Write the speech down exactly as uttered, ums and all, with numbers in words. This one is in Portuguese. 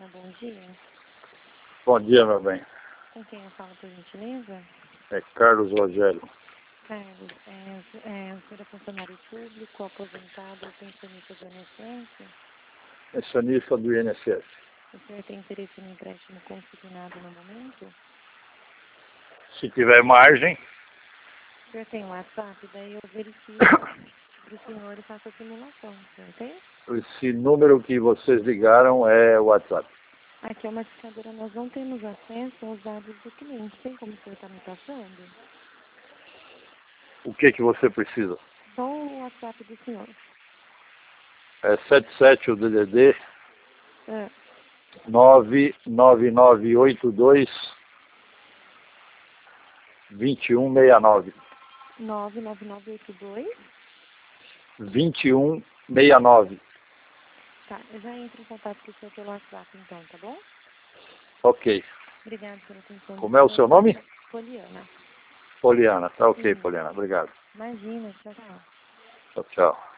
Poliana, bom dia. Bom dia, meu bem. Com quem eu falo, por gentileza? É Carlos Rogério. Carlos, é, é, o senhor é funcionário público, aposentado ou pensionista do I N S S? Pensionista do I N S S. O senhor tem interesse no empréstimo consignado no momento? Se tiver margem, O senhor tem WhatsApp? Daí eu verifico para o senhor e faço a simulação. O senhor tem? esse número que vocês ligaram é o WhatsApp. Aqui é uma discadora, nós não temos acesso aos dados do cliente. Tem como o senhor estar me passando? O que que você precisa? Só o WhatsApp do senhor. É sete sete o D D D É, nove nove nove oito dois dois um seis nove. nove nove nove oito dois. dois um seis nove. Tá, eu já entro em contato com o senhor pelo WhatsApp então, tá bom? Ok. Obrigada pela atenção. Como é o seu nome? Poliana. Poliana. Tá ok, Sim. Poliana. Obrigado. Imagina, tchau, tchau. Tchau, tchau.